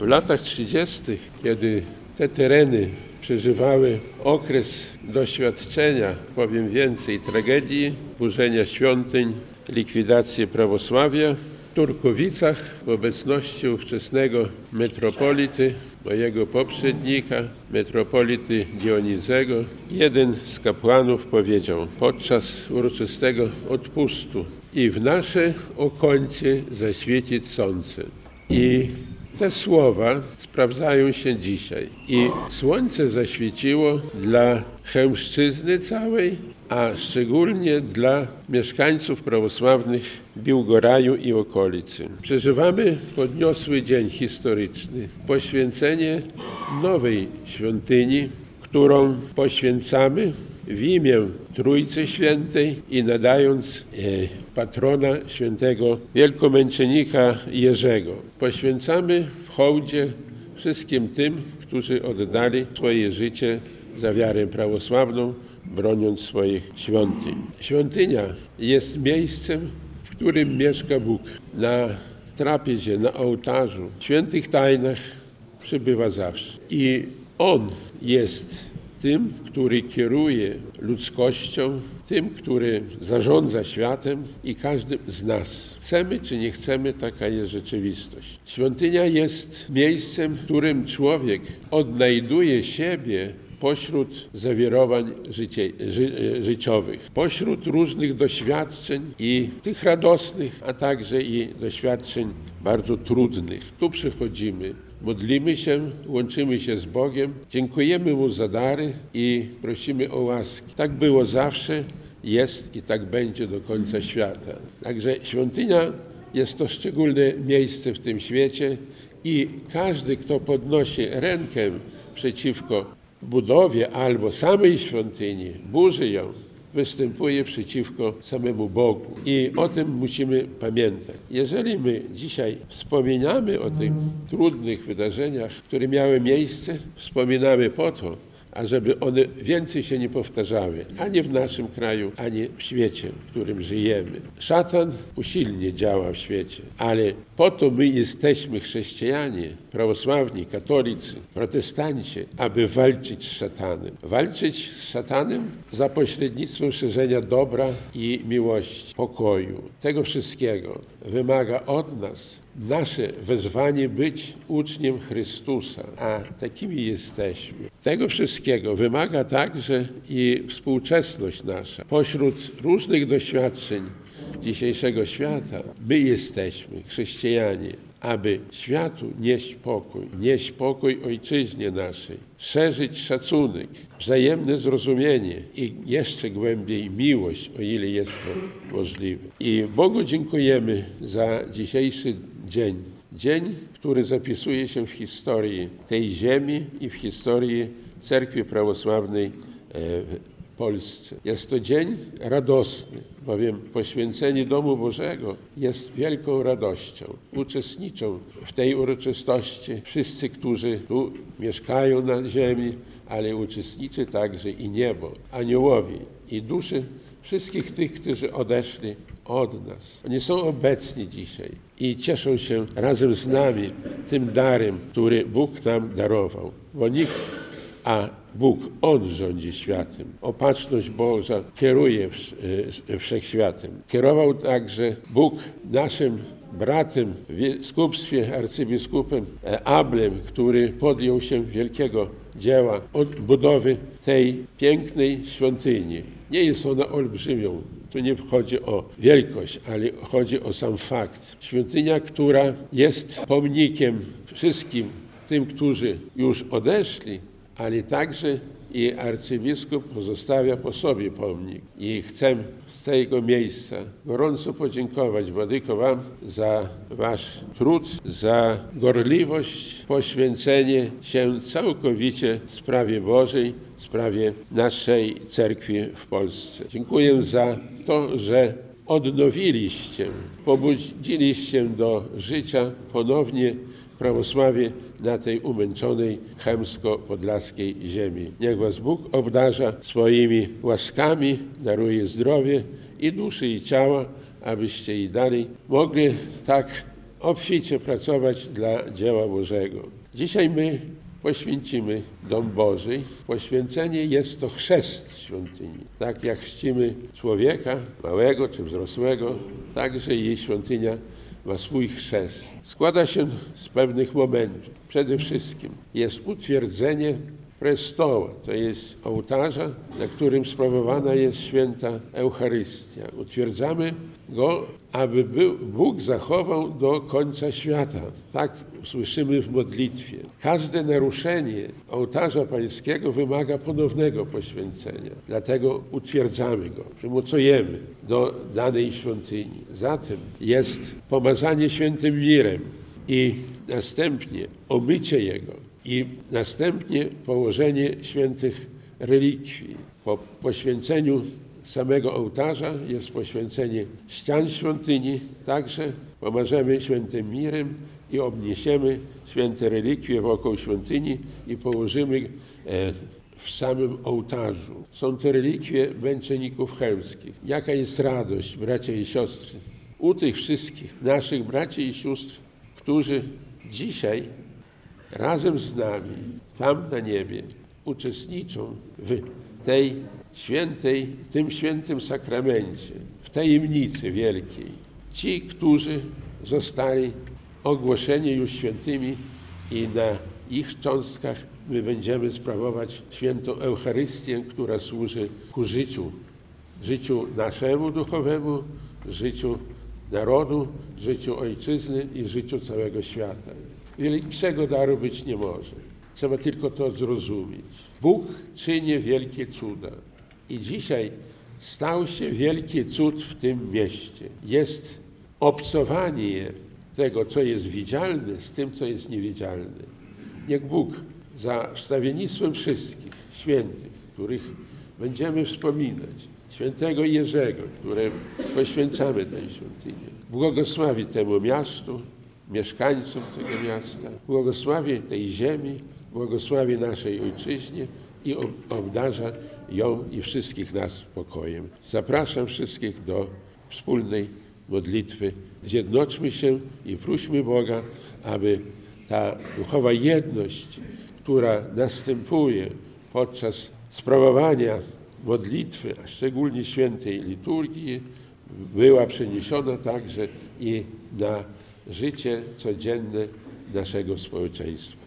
W latach 30., kiedy te tereny przeżywały okres doświadczenia, powiem więcej, tragedii, burzenia świątyń, likwidację prawosławia, w Turkowicach w obecności ówczesnego metropolity, mojego poprzednika, metropolity Dionizego, jeden z kapłanów powiedział podczas uroczystego odpustu: i w nasze okońce zaświecić słońce. I te słowa sprawdzają się dzisiaj. I słońce zaświeciło dla Chełmszczyzny całej, a szczególnie dla mieszkańców prawosławnych Biłgoraju i okolicy. Przeżywamy podniosły dzień historyczny, poświęcenie nowej świątyni, którą poświęcamy w imię Trójcy Świętej i nadając patrona świętego wielkomęczennika Jerzego. Poświęcamy w hołdzie wszystkim tym, którzy oddali swoje życie za wiarę prawosławną, broniąc swoich świątyń. Świątynia jest miejscem, w którym mieszka Bóg. Na trapiezie, na ołtarzu, w świętych tajnach przybywa zawsze. I On jest tym, który kieruje ludzkością, tym, który zarządza światem i każdym z nas. Chcemy czy nie chcemy, taka jest rzeczywistość. Świątynia jest miejscem, w którym człowiek odnajduje siebie pośród zawirowań życiowych, pośród różnych doświadczeń i tych radosnych, a także i doświadczeń bardzo trudnych. Tu przychodzimy, modlimy się, łączymy się z Bogiem, dziękujemy Mu za dary i prosimy o łaski. Tak było zawsze, jest i tak będzie do końca świata. Także świątynia jest to szczególne miejsce w tym świecie i każdy, kto podnosi rękę przeciwko budowie albo samej świątyni, burzy ją, występuje przeciwko samemu Bogu. I o tym musimy pamiętać. Jeżeli my dzisiaj wspominamy o tych trudnych wydarzeniach, które miały miejsce, wspominamy po to, ażeby one więcej się nie powtarzały, ani w naszym kraju, ani w świecie, w którym żyjemy. Szatan usilnie działa w świecie, ale po to my jesteśmy chrześcijanie, prawosławni, katolicy, protestanci, aby walczyć z szatanem. Walczyć z szatanem za pośrednictwem szerzenia dobra i miłości, pokoju. Tego wszystkiego wymaga od nas nasze wezwanie być uczniem Chrystusa, a takimi jesteśmy. Tego wszystkiego wymaga także i współczesność nasza. Pośród różnych doświadczeń dzisiejszego świata my jesteśmy, chrześcijanie, aby światu nieść pokój ojczyźnie naszej, szerzyć szacunek, wzajemne zrozumienie i jeszcze głębiej miłość, o ile jest to możliwe. I Bogu dziękujemy za dzisiejszy dzień. Dzień, który zapisuje się w historii tej ziemi i w historii Cerkwi Prawosławnej w Polsce. Jest to dzień radosny, bowiem poświęcenie Domu Bożego jest wielką radością. Uczestniczą w tej uroczystości wszyscy, którzy tu mieszkają na ziemi, ale uczestniczy także i niebo, aniołowie i duszy wszystkich tych, którzy odeszli od nas. Oni są obecni dzisiaj i cieszą się razem z nami tym darem, który Bóg nam darował. Bo a Bóg, On rządzi światem. Opatrzność Boża kieruje wszechświatem. Kierował także Bóg naszym bratem w biskupstwie, arcybiskupem Ablem, który podjął się wielkiego dzieła odbudowy tej pięknej świątyni. Nie jest ona olbrzymią. Tu nie chodzi o wielkość, ale chodzi o sam fakt. Świątynia, która jest pomnikiem wszystkim tym, którzy już odeszli, ale także i arcybiskup pozostawia po sobie pomnik. I chcę z tego miejsca gorąco podziękować, Władyko, Wam za Wasz trud, za gorliwość, poświęcenie się całkowicie sprawie Bożej, sprawie naszej cerkwi w Polsce. Dziękuję za to, że odnowiliście, pobudziliście do życia ponownie prawosławie na tej umęczonej chełmsko-podlaskiej ziemi. Niech Was Bóg obdarza swoimi łaskami, daruje zdrowie i duszy, i ciała, abyście i dalej mogli tak obficie pracować dla dzieła Bożego. Dzisiaj my poświęcimy Dom Boży. Poświęcenie jest to chrzest świątyni. Tak jak chrzcimy człowieka, małego czy wzrosłego, także i świątynia ma swój chrzest. Składa się z pewnych momentów. Przede wszystkim jest utwierdzenie prestoła, to jest ołtarza, na którym sprawowana jest święta Eucharystia. Utwierdzamy go, aby Bóg zachował do końca świata. Tak słyszymy w modlitwie. Każde naruszenie ołtarza pańskiego wymaga ponownego poświęcenia. Dlatego utwierdzamy go, przymocujemy do danej świątyni. Zatem jest pomazanie świętym mirem i następnie omycie jego i następnie położenie świętych relikwii. Po poświęceniu samego ołtarza jest poświęcenie ścian świątyni, także pomażemy świętym mirem i obniesiemy święte relikwie wokół świątyni i położymy w samym ołtarzu. Są to relikwie męczenników chełmskich. Jaka jest radość, bracia i siostry, u tych wszystkich naszych braci i sióstr, którzy dzisiaj razem z nami, tam na niebie, uczestniczą w tym świętym sakramencie, w tajemnicy wielkiej. Ci, którzy zostali ogłoszeni już świętymi i na ich cząstkach my będziemy sprawować świętą Eucharystię, która służy ku życiu naszemu duchowemu, życiu narodu, życiu ojczyzny i życiu całego świata. Większego daru być nie może. Trzeba tylko to zrozumieć. Bóg czyni wielkie cuda. I dzisiaj stał się wielki cud w tym mieście. Jest obcowanie tego, co jest widzialne, z tym, co jest niewidzialne. Niech Bóg za wstawiennictwem wszystkich świętych, których będziemy wspominać, świętego Jerzego, któremu poświęcamy tę świątynię, błogosławi temu miastu, mieszkańcom tego miasta, błogosławi tej ziemi, błogosławi naszej ojczyźnie i obdarza ją i wszystkich nas pokojem. Zapraszam wszystkich do wspólnej modlitwy. Zjednoczmy się i prośmy Boga, aby ta duchowa jedność, która następuje podczas sprawowania modlitwy, a szczególnie świętej liturgii, była przeniesiona także i na życie codzienne naszego społeczeństwa.